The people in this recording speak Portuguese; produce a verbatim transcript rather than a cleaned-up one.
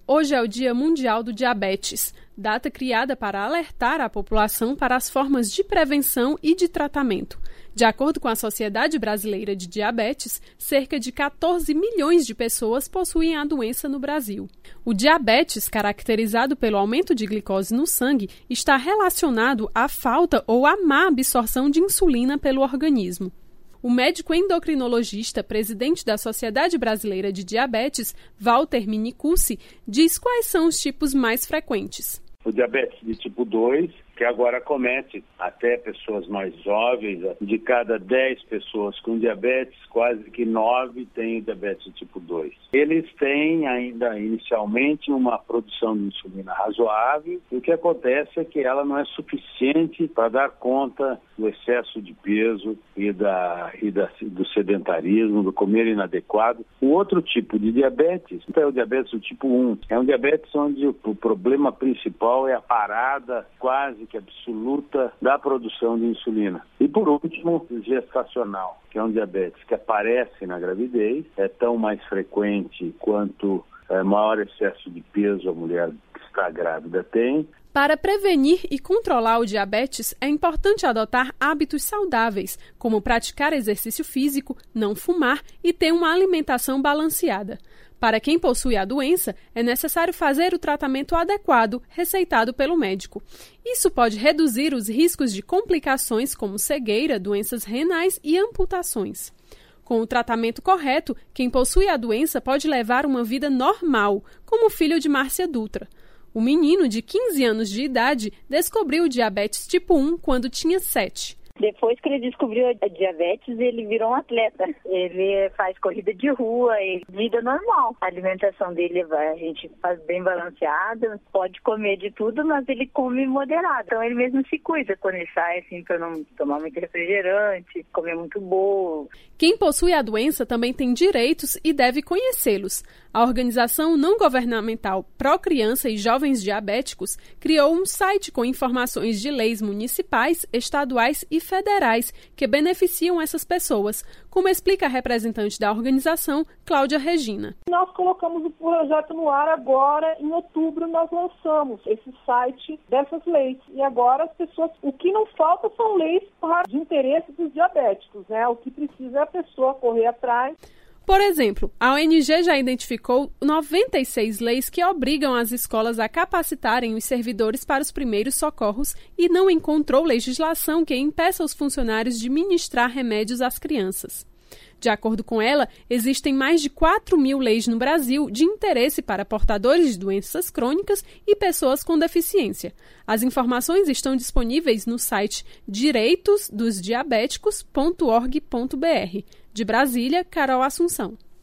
Hoje é o Dia Mundial do Diabetes, data criada para alertar a população para as formas de prevenção e de tratamento. De acordo com a Sociedade Brasileira de Diabetes, cerca de quatorze milhões de pessoas possuem a doença no Brasil. O diabetes, caracterizado pelo aumento de glicose no sangue, está relacionado à falta ou à má absorção de insulina pelo organismo. O médico endocrinologista, presidente da Sociedade Brasileira de Diabetes, Walter Minicucci, diz quais são os tipos mais frequentes. O diabetes de tipo dois, que agora acomete até pessoas mais jovens. De cada dez pessoas com diabetes, quase que nove têm diabetes de tipo dois. Eles têm ainda inicialmente uma produção de insulina razoável, e o que acontece é que ela não é suficiente para dar conta do excesso de peso e, da, e da, do sedentarismo, do comer inadequado. O outro tipo de diabetes é o diabetes do tipo um. É um diabetes onde o, o problema principal é a parada quase que absoluta da produção de insulina. E por último, o gestacional, que é um diabetes que aparece na gravidez, é tão mais frequente quanto é, maior excesso de peso a mulher que está grávida tem. Para prevenir e controlar o diabetes, é importante adotar hábitos saudáveis, como praticar exercício físico, não fumar e ter uma alimentação balanceada. Para quem possui a doença, é necessário fazer o tratamento adequado, receitado pelo médico. Isso pode reduzir os riscos de complicações como cegueira, doenças renais e amputações. Com o tratamento correto, quem possui a doença pode levar uma vida normal, como o filho de Márcia Dutra. O menino, de quinze anos de idade, descobriu o diabetes tipo um quando tinha sete. Depois que ele descobriu a diabetes, ele virou um atleta. Ele faz corrida de rua, ele, vida normal. A alimentação dele a gente faz bem balanceada, pode comer de tudo, mas ele come moderado. Então ele mesmo se cuida quando ele sai, assim, para não tomar muito refrigerante, comer muito bolo. Quem possui a doença também tem direitos e deve conhecê-los. A organização não governamental Pró Criança e Jovens Diabéticos criou um site com informações de leis municipais, estaduais e federais que beneficiam essas pessoas, como explica a representante da organização, Cláudia Regina. Nós colocamos o projeto no ar agora, em outubro nós lançamos esse site dessas leis. E agora as pessoas, o que não falta são leis de interesse dos diabéticos, né? O que precisa é a pessoa correr atrás. Por exemplo, a O N G já identificou noventa e seis leis que obrigam as escolas a capacitarem os servidores para os primeiros socorros e não encontrou legislação que impeça os funcionários de ministrar remédios às crianças. De acordo com ela, existem mais de quatro mil leis no Brasil de interesse para portadores de doenças crônicas e pessoas com deficiência. As informações estão disponíveis no site direitos dos diabéticos ponto org ponto br. De Brasília, Carol Assunção.